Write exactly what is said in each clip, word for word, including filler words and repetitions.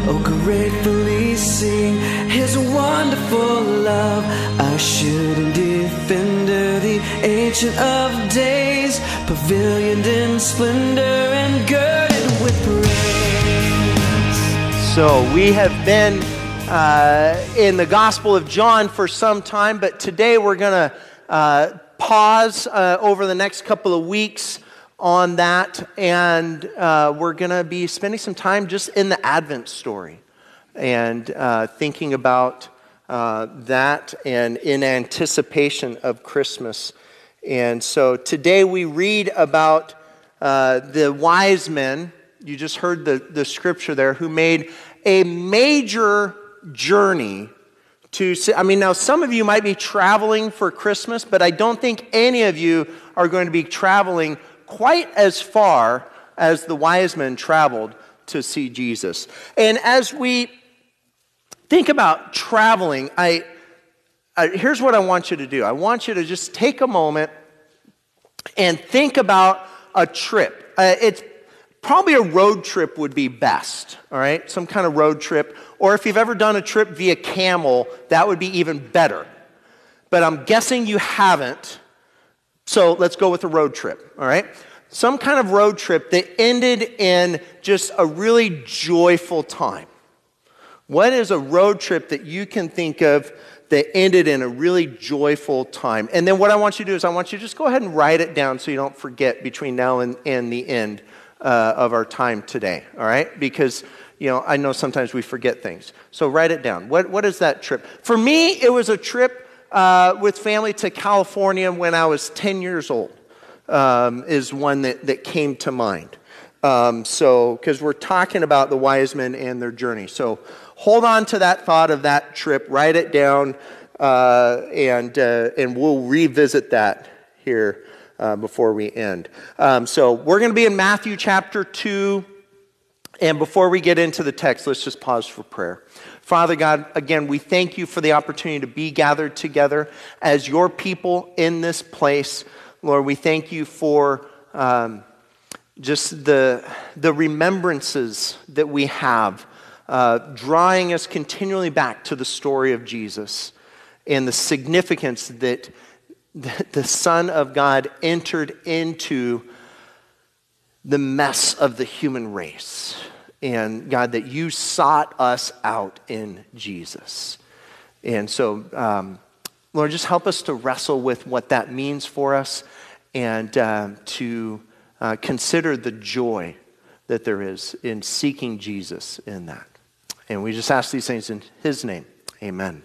oh gratefully sing his wonderful love. Ushered in defender, the ancient of days, pavilioned in splendor and girded with praise. So we have been uh, in the Gospel of John for some time, but today we're going to uh, pause uh, over the next couple of weeks on that, and uh, we're going to be spending some time just in the Advent story and uh, thinking about uh, that and in anticipation of Christmas. And so today we read about uh, the wise men. You just heard the, the scripture there, who made a major journey to see. I mean, now some of you might be traveling for Christmas, but I don't think any of you are going to be traveling quite as far as the wise men traveled to see Jesus. And as we think about traveling, I, I here's what I want you to do. I want you to just take a moment and think about a trip. Uh, it's probably a road trip would be best, all right? Some kind of road trip. Or if you've ever done a trip via camel, that would be even better. But I'm guessing you haven't. So let's go with a road trip, all right? Some kind of road trip that ended in just a really joyful time. What is a road trip that you can think of that ended in a really joyful time? And then what I want you to do is I want you to just go ahead and write it down so you don't forget between now and, and the end uh, of our time today, all right? Because, you know, I know sometimes we forget things. So write it down. What What is that trip? For me, it was a trip Uh, with family to California when I was ten years old, um, is one that, that came to mind. Um, so, because we're talking about the wise men and their journey. So, hold on to that thought of that trip, write it down, uh, and uh, and we'll revisit that here uh, before we end. Um, so, we're going to be in Matthew chapter two, and before we get into the text, let's just pause for prayer. Father God, again, we thank you for the opportunity to be gathered together as your people in this place. Lord, we thank you for um, just the, the remembrances that we have, uh, drawing us continually back to the story of Jesus and the significance that, that the Son of God entered into the mess of the human race. And God, that you sought us out in Jesus. And so, um, Lord, just help us to wrestle with what that means for us and uh, to uh, consider the joy that there is in seeking Jesus in that. And we just ask these things in his name. Amen.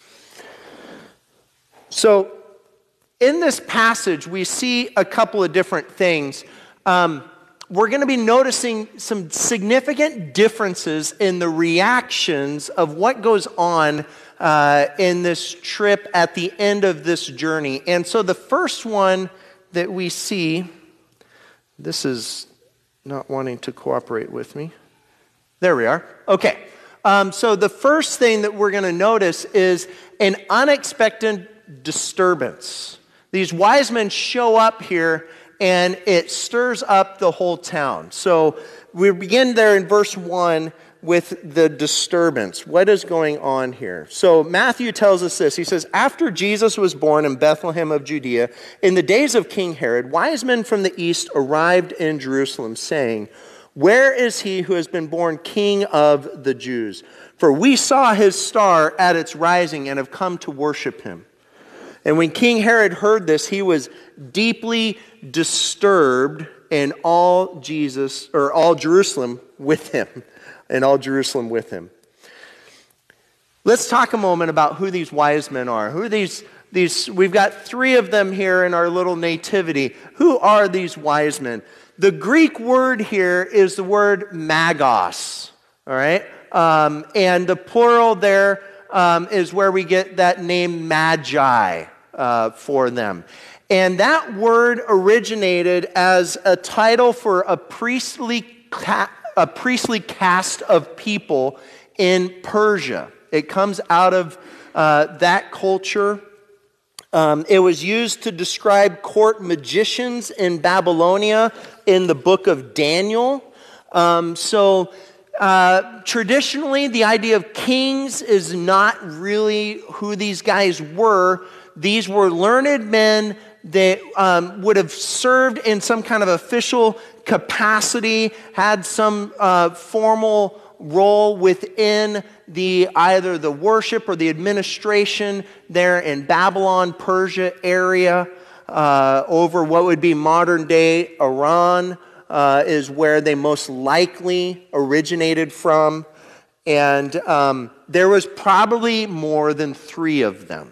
So, in this passage, we see a couple of different things. Um, We're going to be noticing some significant differences in the reactions of what goes on uh, in this trip at the end of this journey. And so the first one that we see, this is not wanting to cooperate with me. There we are. Okay. Um, so the first thing that we're going to notice is an unexpected disturbance. These wise men show up here, and it stirs up the whole town. So we begin there in verse one with the disturbance. What is going on here? So Matthew tells us this. He says, after Jesus was born in Bethlehem of Judea, in the days of King Herod, wise men from the east arrived in Jerusalem, saying, where is he who has been born King of the Jews? For we saw his star at its rising and have come to worship him. And when King Herod heard this, he was deeply disturbed, and all Jesus or all Jerusalem with him, and all Jerusalem with him. Let's talk a moment about who these wise men are. Who are these? These we've got three of them here in our little nativity. Who are these wise men? The Greek word here is the word magos. All right, um, and the plural there um, is where we get that name magi. Uh, for them. And that word originated as a title for a priestly ca- a priestly caste of people in Persia. It comes out of uh, that culture. Um, it was used to describe court magicians in Babylonia in the book of Daniel. Um, so Uh, traditionally, the idea of kings is not really who these guys were. These were learned men that um, would have served in some kind of official capacity, had some uh, formal role within the either the worship or the administration there in Babylon, Persia area, uh, over what would be modern day Iran, uh, is where they most likely originated from. And um, there was probably more than three of them.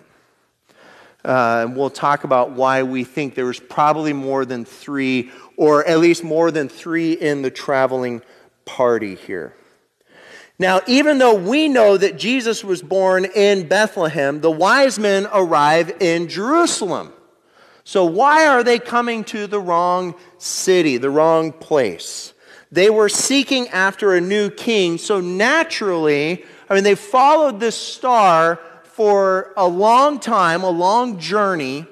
Uh, and we'll talk about why we think there was probably more than three, or at least more than three in the traveling party here. Now, even though we know that Jesus was born in Bethlehem, the wise men arrive in Jerusalem. So why are they coming to the wrong city, the wrong place? They were seeking after a new king, so naturally, I mean, they followed this star for a long time, a long journey,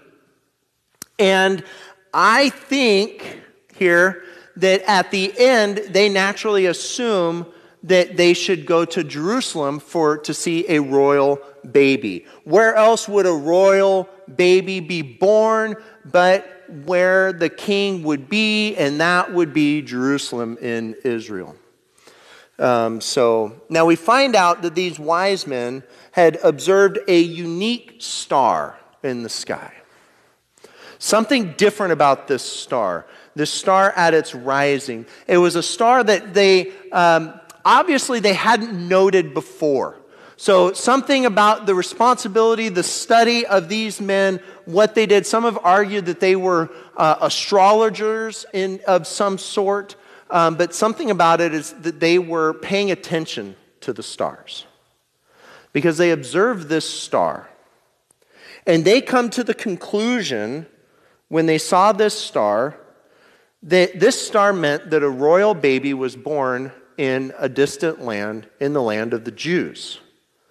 and I think here that at the end, they naturally assume that they should go to Jerusalem for to see a royal baby. Where else would a royal baby be born but where the king would be, and that would be Jerusalem in Israel. Um, so now we find out that these wise men had observed a unique star in the sky. Something different about this star. This star at its rising. It was a star that they, um, obviously they hadn't noted before. So something about the responsibility, the study of these men, what they did. Some have argued that they were uh, astrologers in of some sort. Um, but something about it is that they were paying attention to the stars. Because they observed this star. And they come to the conclusion, when they saw this star, that this star meant that a royal baby was born in a distant land, in the land of the Jews.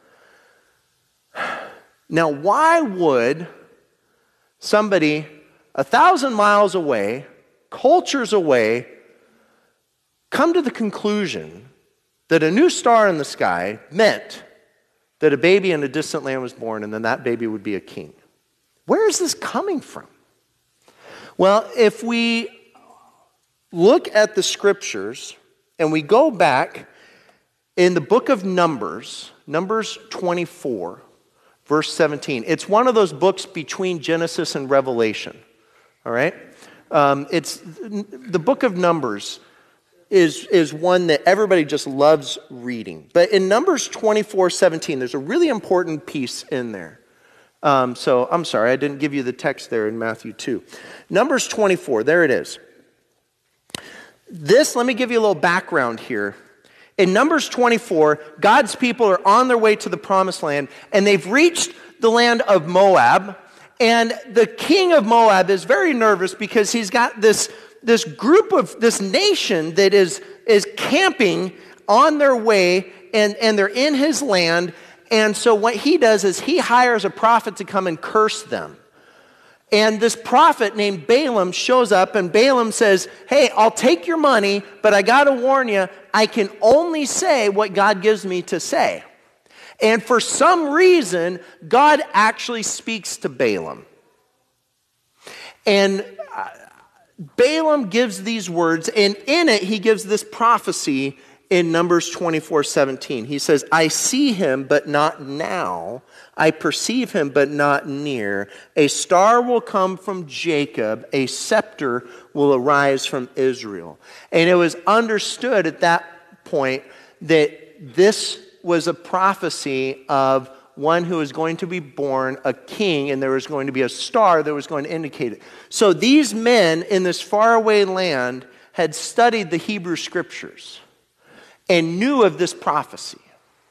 Now, why would somebody a thousand miles away, cultures away, come to the conclusion that a new star in the sky meant that a baby in a distant land was born, and then that baby would be a king? Where is this coming from? Well, if we look at the scriptures and we go back in the book of Numbers, Numbers twenty-four, verse seventeen. It's one of those books between Genesis and Revelation. All right? Um, it's the book of Numbers is, is one that everybody just loves reading. But in Numbers twenty-four seventeen, there's a really important piece in there. Um, so I'm sorry, I didn't give you the text there in Matthew two. Numbers twenty-four, there it is. This, let me give you a little background here. In Numbers twenty-four, God's people are on their way to the promised land, and they've reached the land of Moab, and the king of Moab is very nervous because he's got this, this group of, this nation that is, is camping on their way, and, and they're in his land, and so what he does is he hires a prophet to come and curse them. And this prophet named Balaam shows up, and Balaam says, hey, I'll take your money, but I got to warn you, I can only say what God gives me to say. And for some reason, God actually speaks to Balaam. And Balaam gives these words, and in it, he gives this prophecy in Numbers twenty-four seventeen. He says, I see him, but not now. I perceive him, but not near. A star will come from Jacob. A scepter will arise from Israel. And it was understood at that point that this was a prophecy of one who was going to be born, a king, and there was going to be a star that was going to indicate it. So these men in this faraway land had studied the Hebrew scriptures and knew of this prophecy.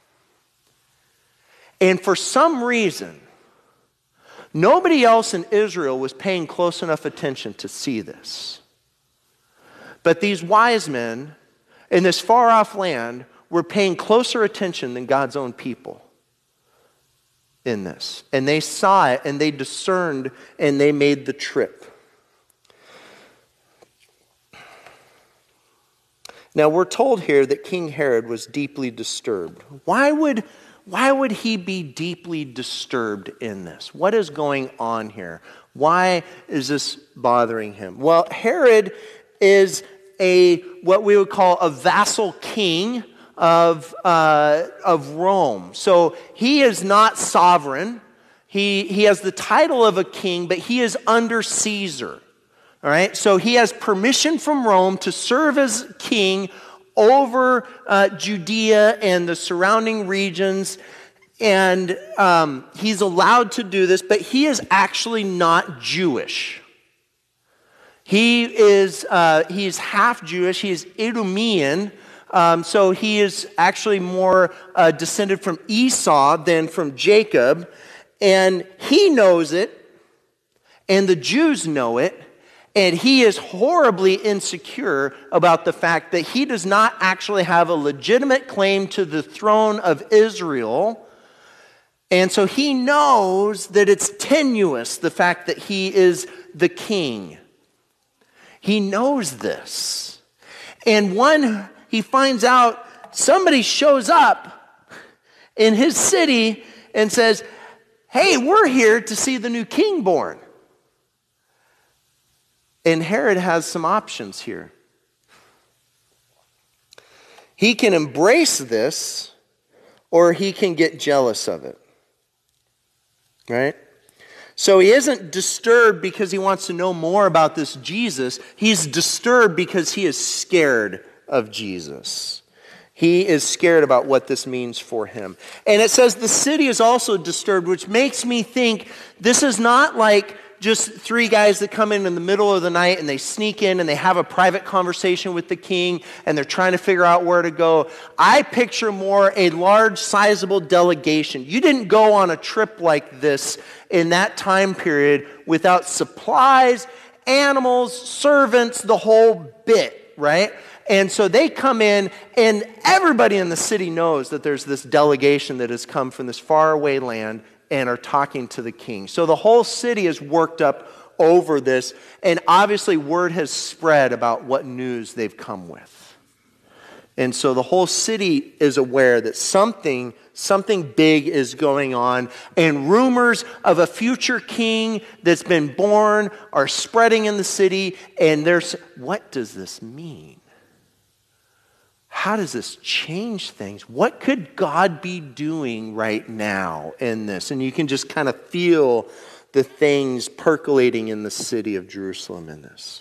And for some reason, nobody else in Israel was paying close enough attention to see this. But these wise men in this far-off land were paying closer attention than God's own people in this. And they saw it, and they discerned, and they made the trip. Now we're told here that King Herod was deeply disturbed. Why would, why would he be deeply disturbed in this? What is going on here? Why is this bothering him? Well, Herod is a what we would call a vassal king of, uh, of Rome. So he is not sovereign. He, he has the title of a king, but he is under Caesar. All right, so he has permission from Rome to serve as king over uh, Judea and the surrounding regions, and um, he's allowed to do this, but he is actually not Jewish. He is uh, he's half Jewish. He is Idumean, um, so he is actually more uh, descended from Esau than from Jacob, and he knows it, and the Jews know it. And he is horribly insecure about the fact that he does not actually have a legitimate claim to the throne of Israel. And so he knows that it's tenuous, the fact that he is the king. He knows this. And when he finds out, somebody shows up in his city and says, "Hey, we're here to see the new king born." And Herod has some options here. He can embrace this, or he can get jealous of it. Right? So he isn't disturbed because he wants to know more about this Jesus. He's disturbed because he is scared of Jesus. He is scared about what this means for him. And it says the city is also disturbed, which makes me think this is not like just three guys that come in in the middle of the night and they sneak in and they have a private conversation with the king and they're trying to figure out where to go. I picture more a large, sizable delegation. You didn't go on a trip like this in that time period without supplies, animals, servants, the whole bit, right? And so they come in, and everybody in the city knows that there's this delegation that has come from this faraway land and are talking to the king. So the whole city is worked up over this, and obviously word has spread about what news they've come with. And so the whole city is aware that something, something big is going on, and rumors of a future king that's been born are spreading in the city, and there's, what does this mean? How does this change things? What could God be doing right now in this? And you can just kind of feel the things percolating in the city of Jerusalem in this.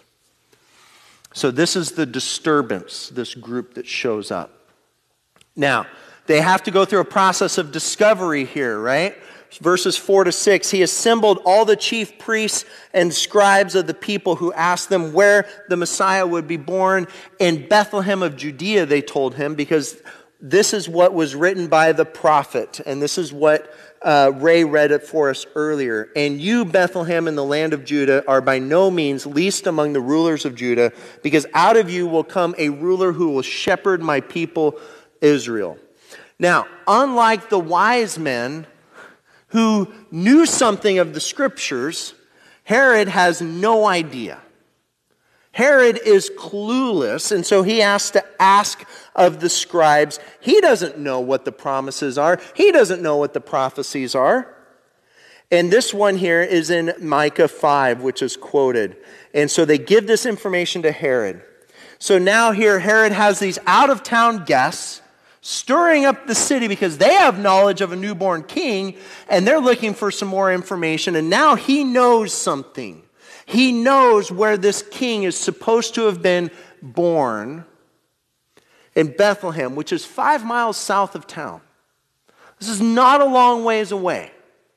So this is the disturbance, this group that shows up. Now, they have to go through a process of discovery here, right? Verses four to six, he assembled all the chief priests and scribes of the people who asked them where the Messiah would be born. In Bethlehem of Judea, they told him, because this is what was written by the prophet. And this is what uh, Ray read it for us earlier. And you, Bethlehem, in the land of Judah, are by no means least among the rulers of Judah, because out of you will come a ruler who will shepherd my people Israel. Now, unlike the wise men who knew something of the scriptures, Herod has no idea. Herod is clueless, and so he has to ask of the scribes. He doesn't know what the promises are. He doesn't know what the prophecies are. And this one here is in Micah five, which is quoted. And so they give this information to Herod. So now here Herod has these out-of-town guests stirring up the city because they have knowledge of a newborn king, and they're looking for some more information. And now he knows something. He knows where this king is supposed to have been born, in Bethlehem, which is five miles south of town. This is not a long ways away.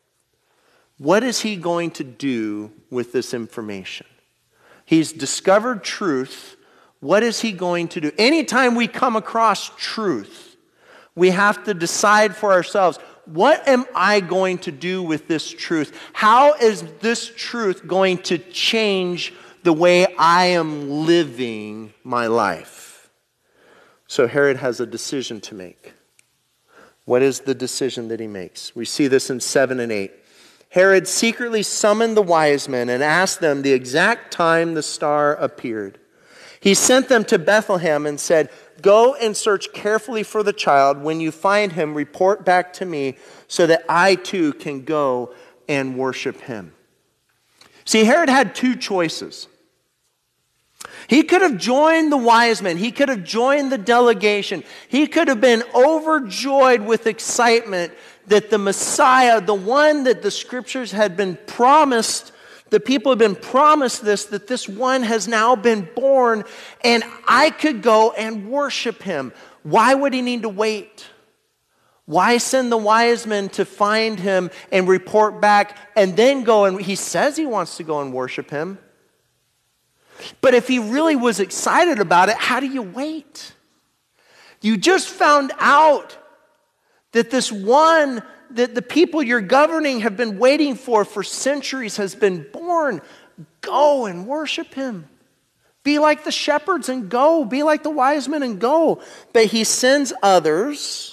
What is he going to do with this information? He's discovered truth. What is he going to do? Anytime we come across truth, we have to decide for ourselves, what am I going to do with this truth? How is this truth going to change the way I am living my life? So Herod has a decision to make. What is the decision that he makes? We see this in seven and eight. Herod secretly summoned the wise men and asked them the exact time the star appeared. He sent them to Bethlehem and said, "Go and search carefully for the child. When you find him, report back to me so that I too can go and worship him." See, Herod had two choices. He could have joined the wise men. He could have joined the delegation. He could have been overjoyed with excitement that the Messiah, the one that the scriptures had been promised, the people had been promised this, that this one has now been born, and I could go and worship him. Why would he need to wait? Why send the wise men to find him and report back and then go and, he says he wants to go and worship him. But if he really was excited about it, how do you wait? You just found out that this one that the people you're governing have been waiting for for centuries has been born. Go and worship him. Be like the shepherds and go. Be like the wise men and go. But he sends others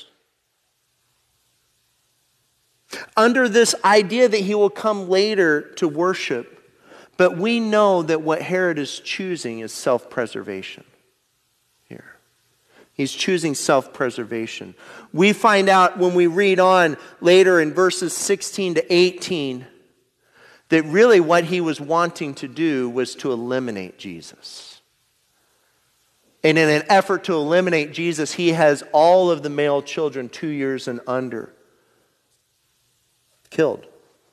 under this idea that he will come later to worship. But we know that what Herod is choosing is self-preservation here. He's choosing self-preservation. We find out when we read on later in verses sixteen to eighteen that really what he was wanting to do was to eliminate Jesus. And in an effort to eliminate Jesus, he has all of the male children two years and under killed.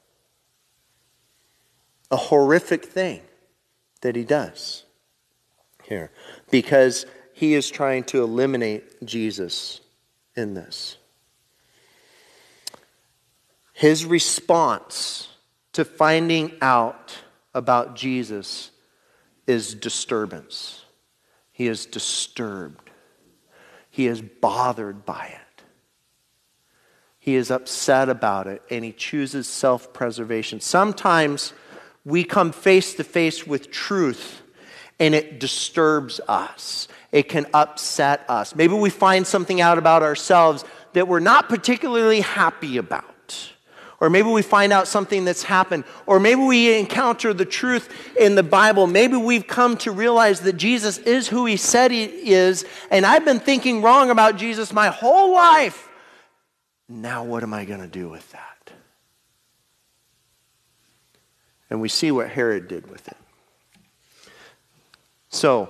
A horrific thing that he does here because he is trying to eliminate Jesus in this. His response to finding out about Jesus is disturbance. He is disturbed. He is bothered by it. He is upset about it, and he chooses self-preservation. Sometimes we come face to face with truth and it disturbs us. It can upset us. Maybe we find something out about ourselves that we're not particularly happy about. Or maybe we find out something that's happened. Or maybe we encounter the truth in the Bible. Maybe we've come to realize that Jesus is who he said he is. And I've been thinking wrong about Jesus my whole life. Now what am I going to do with that? And we see what Herod did with it. So,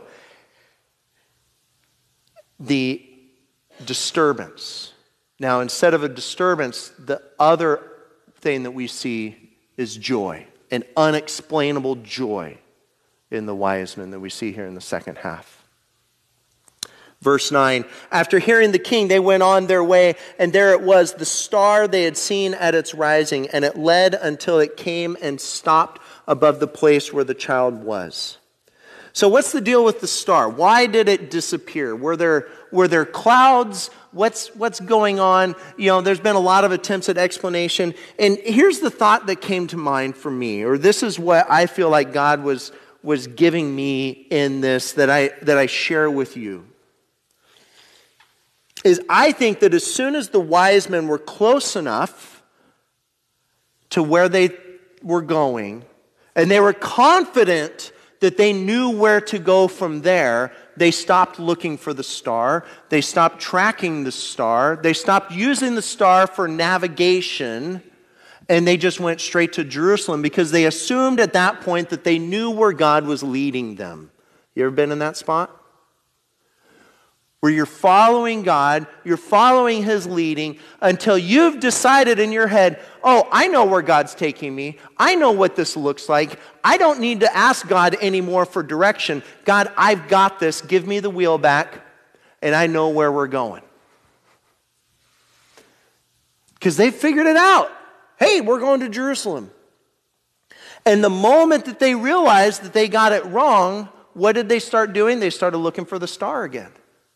the disturbance. Now, instead of a disturbance, the other thing that we see is joy. An unexplainable joy in the wise men that we see here in the second half. Verse nine, after hearing the king, they went on their way, and there it was, the star they had seen at its rising, and it led until it came and stopped above the place where the child was. So what's the deal with the star? Why did it disappear? Were there, were there clouds? What's, what's going on? You know, there's been a lot of attempts at explanation. And here's the thought that came to mind for me, or this is what I feel like God was, was giving me in this that I, that I share with you. Is I think that as soon as the wise men were close enough to where they were going, and they were confident that they knew where to go from there, they stopped looking for the star. They stopped tracking the star. They stopped using the star for navigation, and they just went straight to Jerusalem because they assumed at that point that they knew where God was leading them. You ever been in that spot? Where you're following God, you're following his leading until you've decided in your head, oh, I know where God's taking me. I know what this looks like. I don't need to ask God anymore for direction. God, I've got this. Give me the wheel back, and I know where we're going. Because they figured it out. Hey, we're going to Jerusalem. And the moment that they realized that they got it wrong, what did they start doing? They started looking for the star again.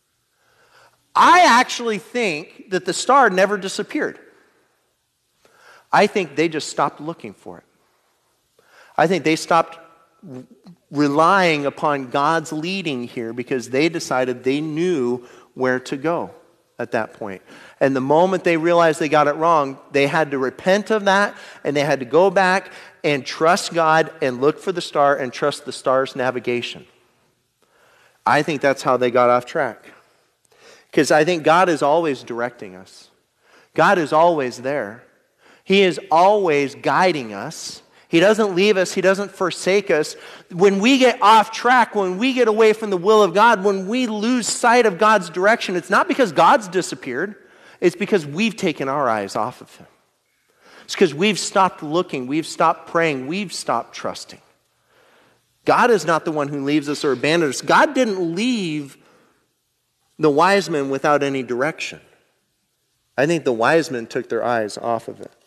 I actually think that the star never disappeared. I think they just stopped looking for it. I think they stopped relying upon God's leading here because they decided they knew where to go at that point. And the moment they realized they got it wrong, they had to repent of that, and they had to go back and trust God and look for the star and trust the star's navigation. I think that's how they got off track. Because I think God is always directing us. God is always there. He is always guiding us. He doesn't leave us. He doesn't forsake us. When we get off track, when we get away from the will of God, when we lose sight of God's direction, it's not because God's disappeared. It's because we've taken our eyes off of Him. It's because we've stopped looking. We've stopped praying. We've stopped trusting. God is not the one who leaves us or abandons us. God didn't leave the wise men without any direction. I think the wise men took their eyes off of it.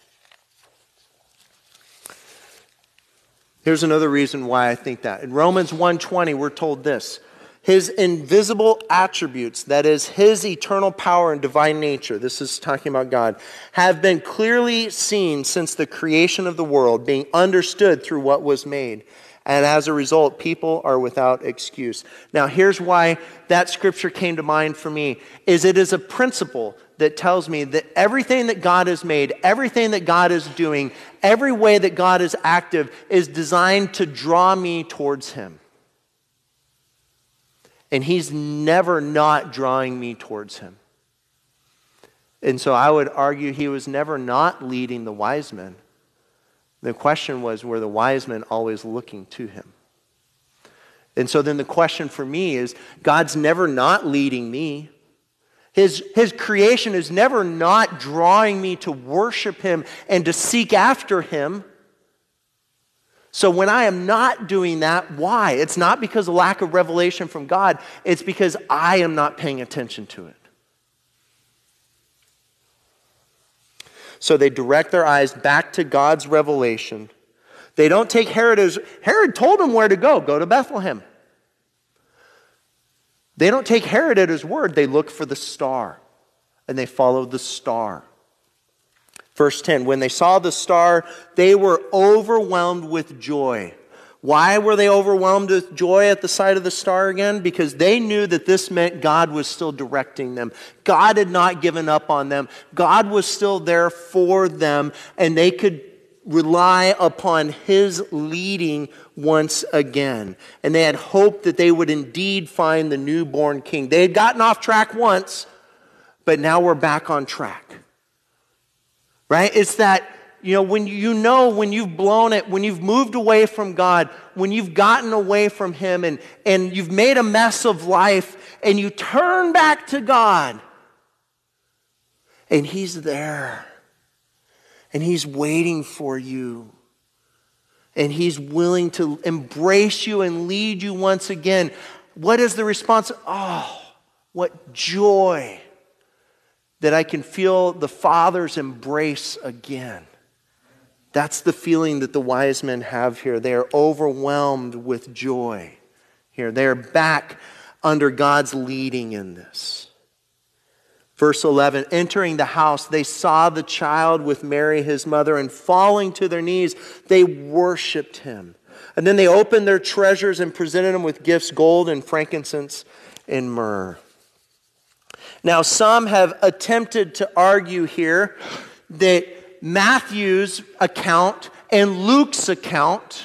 Here's another reason why I think that. In Romans one twenty, we're told this. His invisible attributes, that is, His eternal power and divine nature, this is talking about God, have been clearly seen since the creation of the world, being understood through what was made. And as a result, people are without excuse. Now, here's why that scripture came to mind for me, is it is a principle that tells me that everything that God has made, everything that God is doing, every way that God is active is designed to draw me towards Him. And He's never not drawing me towards Him. And so I would argue He was never not leading the wise men. The question was, were the wise men always looking to Him? And so then the question for me is, God's never not leading me. His, his creation is never not drawing me to worship Him and to seek after Him. So when I am not doing that, why? It's not because of lack of revelation from God. It's because I am not paying attention to it. So they direct their eyes back to God's revelation. They don't take Herod as... Herod told them where to go. Go to Bethlehem. They don't take Herod at his word. They look for the star. And they follow the star. Verse ten, when they saw the star, they were overwhelmed with joy. Why were they overwhelmed with joy at the sight of the star again? Because they knew that this meant God was still directing them. God had not given up on them. God was still there for them, and they could rely upon His leading once again. And they had hoped that they would indeed find the newborn king. They had gotten off track once, but now we're back on track. Right? It's that, you know, when you know when you've blown it, when you've moved away from God, when you've gotten away from Him and, and you've made a mess of life and you turn back to God and He's there and He's waiting for you and He's willing to embrace you and lead you once again. What is the response? Oh, what joy that I can feel the Father's embrace again. That's the feeling that the wise men have here. They are overwhelmed with joy here. They are back under God's leading in this. Verse eleven, entering the house, they saw the child with Mary, His mother, and falling to their knees, they worshiped Him. And then they opened their treasures and presented Him with gifts, gold and frankincense and myrrh. Now, some have attempted to argue here that Matthew's account and Luke's account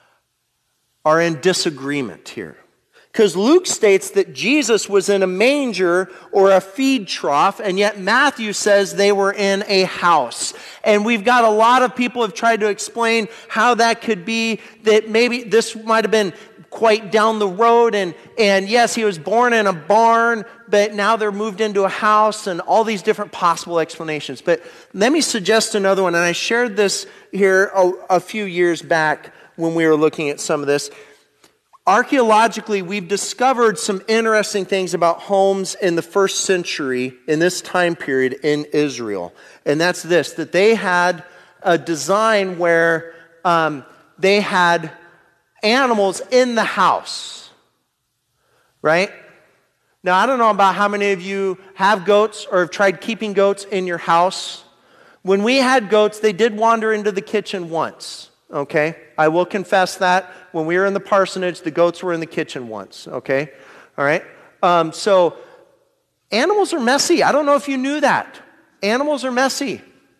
are in disagreement here. Because Luke states that Jesus was in a manger or a feed trough, and yet Matthew says they were in a house. And we've got a lot of people have tried to explain how that could be, that maybe this might have been quite down the road, and, and yes, He was born in a barn, but now they're moved into a house, and all these different possible explanations. But let me suggest another one, and I shared this here a, a few years back when we were looking at some of this. Archaeologically, we've discovered some interesting things about homes in the first century, in this time period in Israel. And that's this, that they had a design where um, they had animals in the house, right? Now, I don't know about how many of you have goats or have tried keeping goats in your house. When we had goats, they did wander into the kitchen once, okay? I will confess that. When we were in the parsonage, the goats were in the kitchen once, okay? All right? Um, so, animals are messy. I don't know if you knew that. Animals are messy.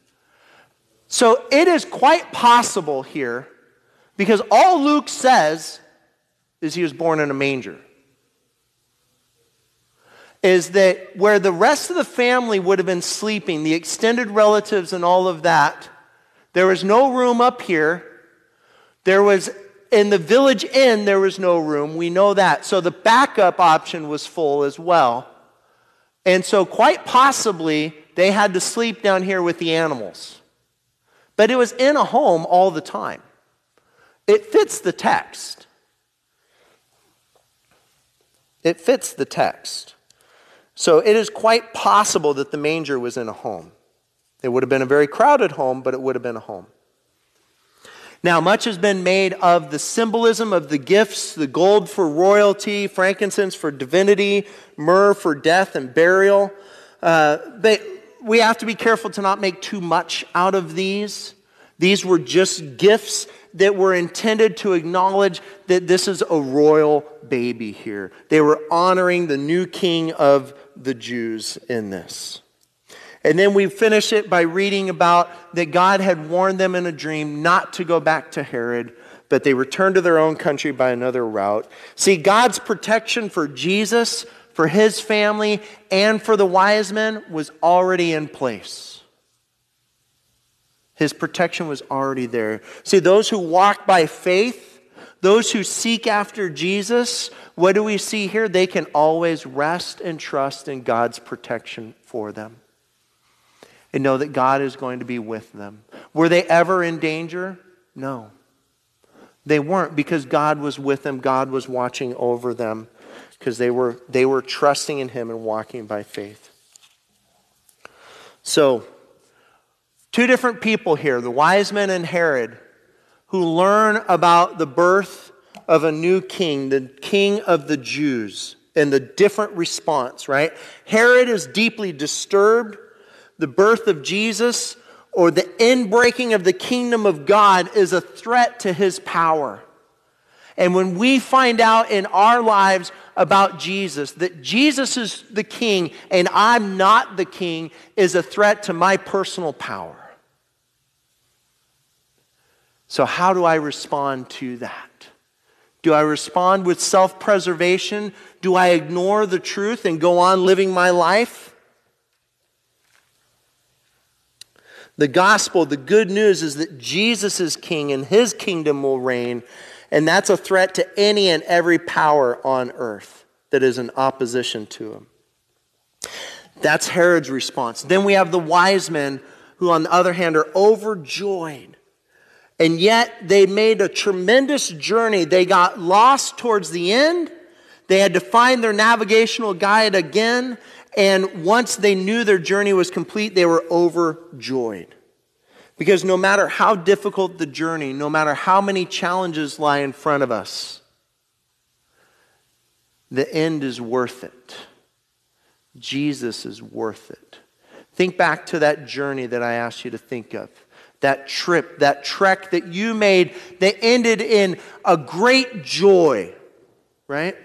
So, it is quite possible here, because all Luke says is He was born in a manger. is that where the rest of the family would have been sleeping, the extended relatives and all of that, there was no room up here. There was, in the village inn, there was no room. We know that. So the backup option was full as well. And so quite possibly, they had to sleep down here with the animals. But it was in a home all the time. It fits the text. It fits the text. So it is quite possible that the manger was in a home. It would have been a very crowded home, but it would have been a home. Now, much has been made of the symbolism of the gifts, the gold for royalty, frankincense for divinity, myrrh for death and burial. Uh, but we have to be careful to not make too much out of these. These were just gifts that were intended to acknowledge that this is a royal baby here. They were honoring the new king of the Jews in this. And then we finish it by reading about that God had warned them in a dream not to go back to Herod, but they returned to their own country by another route. See, God's protection for Jesus, for his family, and for the wise men was already in place. His protection was already there. See, those who walk by faith, those who seek after Jesus, what do we see here? They can always rest and trust in God's protection for them. And know that God is going to be with them. Were they ever in danger? No. They weren't, because God was with them. God was watching over them, because they were, they were trusting in him and walking by faith. So, two different people here, the wise men and Herod, who learn about the birth of a new king, the king of the Jews, and the different response, right? Herod is deeply disturbed. The birth of Jesus, or the inbreaking of the kingdom of God, is a threat to his power. And when we find out in our lives about Jesus, that Jesus is the king and I'm not the king, is a threat to my personal power. So how do I respond to that? Do I respond with self-preservation? Do I ignore the truth and go on living my life? The gospel, the good news, is that Jesus is king and his kingdom will reign. And that's a threat to any and every power on earth that is in opposition to him. That's Herod's response. Then we have the wise men, who on the other hand are overjoyed. And yet they made a tremendous journey. They got lost towards the end. They had to find their navigational guide again. And once they knew their journey was complete, they were overjoyed. Because no matter how difficult the journey, no matter how many challenges lie in front of us, the end is worth it. Jesus is worth it. Think back to that journey that I asked you to think of. That trip, that trek that you made that ended in a great joy, right?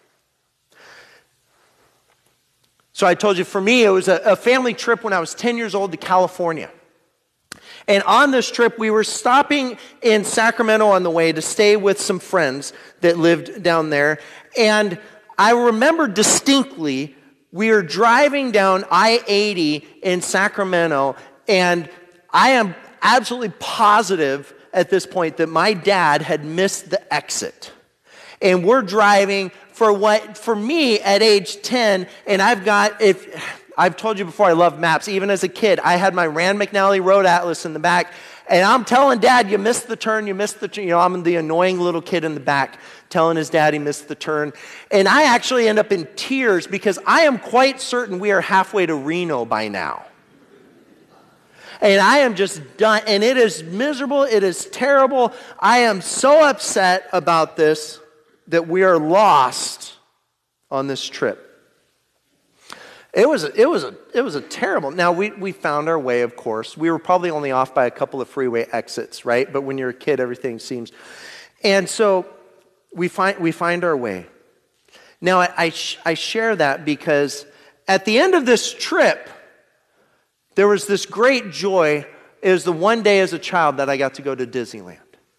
So I told you, for me, it was a, a family trip when I was ten years old to California. And on this trip, we were stopping in Sacramento on the way to stay with some friends that lived down there. And I remember distinctly, we were driving down I eighty in Sacramento, and I am absolutely positive at this point that my dad had missed the exit. And we're driving for what, for me at age ten, and I've got, if I've told you before, I love maps. Even as a kid, I had my Rand McNally Road Atlas in the back, and I'm telling Dad, you missed the turn, you missed the turn. You know, I'm the annoying little kid in the back telling his dad he missed the turn. And I actually end up in tears because I am quite certain we are halfway to Reno by now. And I am just done. And it is miserable. It is terrible. I am so upset about this that we are lost on this trip. It was it was a it was a terrible. Now we we found our way, of course. We were probably only off by a couple of freeway exits, right? But when you're a kid, everything seems. And so we find we find our way. Now I I, sh- I share that because at the end of this trip, there was this great joy. It was the one day as a child that I got to go to Disneyland.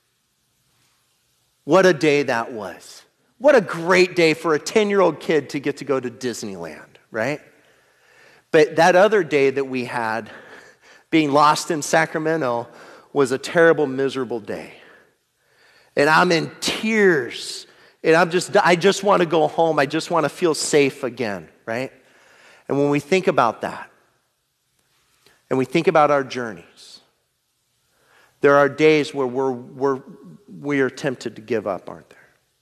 What a day that was. What a great day for a ten-year-old kid to get to go to Disneyland, right? But that other day that we had, being lost in Sacramento, was a terrible, miserable day. And I'm in tears. And I'm just, I just want to go home. I just want to feel safe again, right? And when we think about that, and we think about our journeys, there are days where we're, we're, we are tempted to give up, aren't there?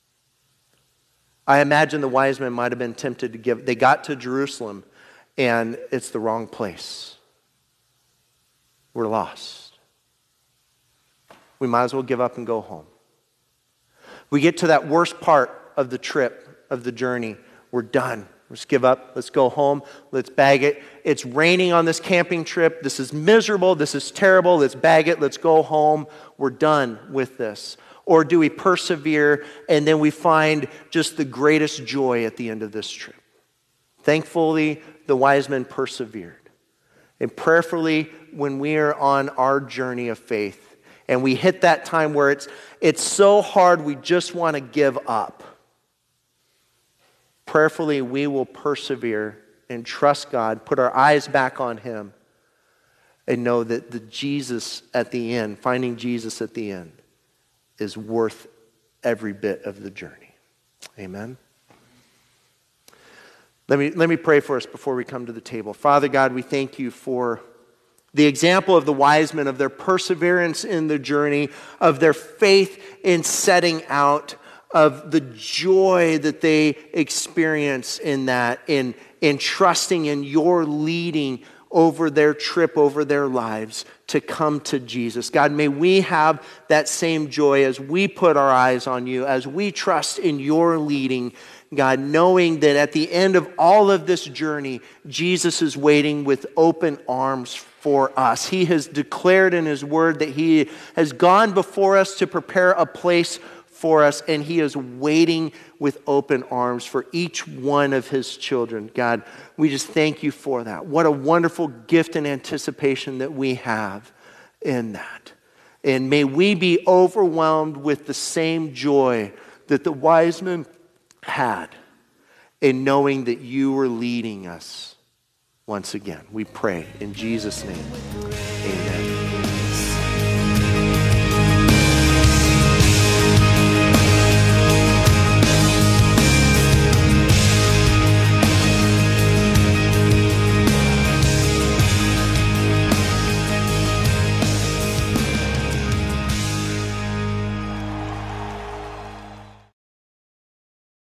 I imagine the wise men might have been tempted to give. They got to Jerusalem, and it's the wrong place. We're lost. We might as well give up and go home. We get to that worst part of the trip, of the journey. We're done. Let's give up. Let's go home. Let's bag it. It's raining on this camping trip. This is miserable. This is terrible. Let's bag it. Let's go home. We're done with this. Or do we persevere and then we find just the greatest joy at the end of this trip? Thankfully, the wise men persevered. And prayerfully, when we are on our journey of faith and we hit that time where it's, it's so hard we just want to give up, prayerfully, we will persevere and trust God, put our eyes back on Him, and know that the Jesus at the end, finding Jesus at the end, is worth every bit of the journey. Amen. Let me, let me pray for us before we come to the table. Father God, we thank you for the example of the wise men, of their perseverance in the journey, of their faith in setting out, of the joy that they experience in that, in, in trusting in your leading over their trip, over their lives to come to Jesus. God, may we have that same joy as we put our eyes on you, as we trust in your leading, God, knowing that at the end of all of this journey, Jesus is waiting with open arms for us. He has declared in his word that he has gone before us to prepare a place for us, and he is waiting with open arms for each one of his children. God, we just thank you for that. What a wonderful gift and anticipation that we have in that. And may we be overwhelmed with the same joy that the wise men had in knowing that you were leading us once again. We pray in Jesus' name. Amen.